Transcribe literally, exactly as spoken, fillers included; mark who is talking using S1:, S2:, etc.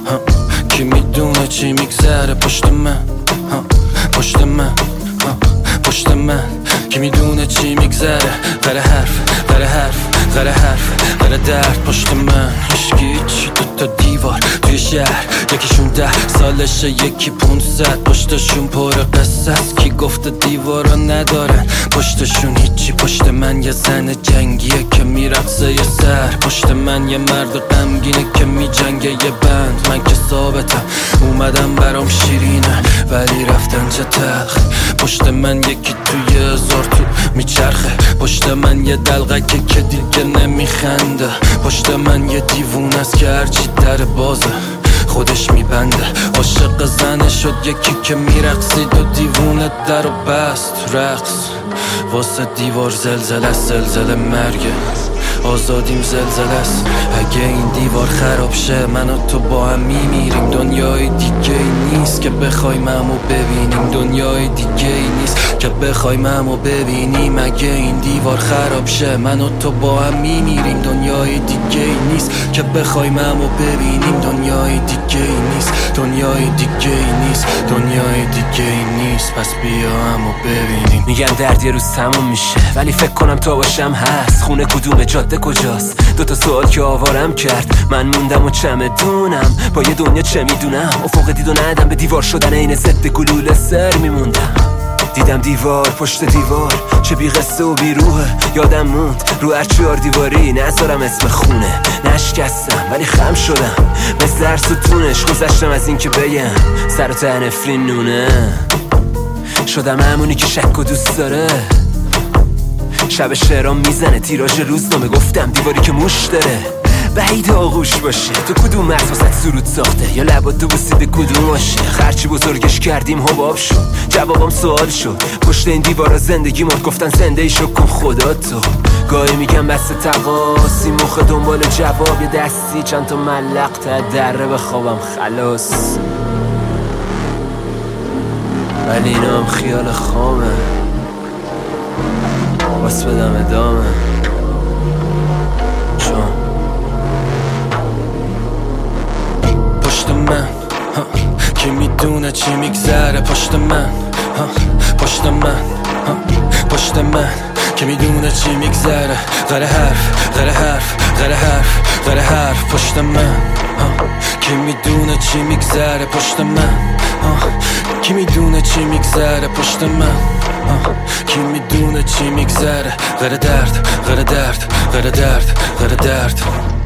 S1: ها. کی میدونه چی میگذره پشت من ها. پشت من ها. پشت من کی میدونه چی میگذره غیر حرف غیر حرف غیر حرف غیر درد پشت من هیچکی هیچی دو تا دیوار توی شهر یکیشون ده سالشه یکی پونصد پشتشون پر قصه است کی گفته دیوارا ندارن پشتشون هیچی پشت من یه زن جنگیه که میرقصه یه سر پشت من یه مرد غمگینه که میجنگه یه بند من که ثابتم اومدم برام شیرینه ولی رفتن چه تلخ پشت من یکی توی هزار تو میچرخه پشت من یه دلغکه که دیگه نمیخنده پشت من یه دیوونه است که هرچی در بازه خودش میبنده عاشق زنه شد یکی که میرقصید و دیوونه در و بست رقص واسه دیوار زلزله زلزله مرگه آزادیم زلزله است اگه این دیوار خراب شه من و تو با هم میمیریم دنیای دیگه ای نیست که بخوایم همو ببینیم دنیای دیگه ای نیست که بخوایم همو ببینیم اگه این دیوار خراب شه من و تو با هم میمیریم دنیای دیگه ای نیست که بخوایم همو ببینیم دنیای دیگه ای نیست دنیای دیگه ای نیست دنیای دیگه ای نیست پس بیا همو ببینیم
S2: میگن درد یه روز تموم میشه ولی فکر کنم تا باشم هست خونه کدوم جاده کجاست دوتا سوال که آوارم کرد من موندم و چمدونم با یه دنیا چه میدونم افق دید و ندم به دیوار شدن این ضد گلوله سر میموندم دیدم دیوار پشت دیوار چه بی قصه و بی روحه یادم موند رو هر چهار دیواری نذارم اسم خونه نشکستم ولی خم شدم مثل هر ستونش گذشتم از این که بگم سر و ته نفرین نونه شدم همونی که شک و دوست داره شب شعرام میزنه تیراژ روزنامه گفتم دیواری که موش داره بعید آغوش باشه تو کدوم مغز واسه سرود ساخته یا لبات تو بوسیده کدوم باشه هرچی بزرگش کردیم حباب شد جوابم سوال شد پشت این دیوارا زندگی مرد گفتن زنده ای شو کن خدا تو گاهی میگم بس تقاسی مخ دنبال جواب یه دستی چند تا ملق تا دره بخوابم خلاص ولی اینا هم خیال خامه باس بدم ادامه چون
S1: پشت من ها. کی میدونه چی میگذره پشت من ها. پشت من ها. پشت من کی میدونه چی میگذره غیر حرف غیر حرف غیر حرف غیر حرف پشت من ها. کی میدونه چی میگذره پشت من ها. کی میدونه چی میگذره پشت من ها. کی میدونه چی میگذره غیر درد غیر درد غیر درد غیر درد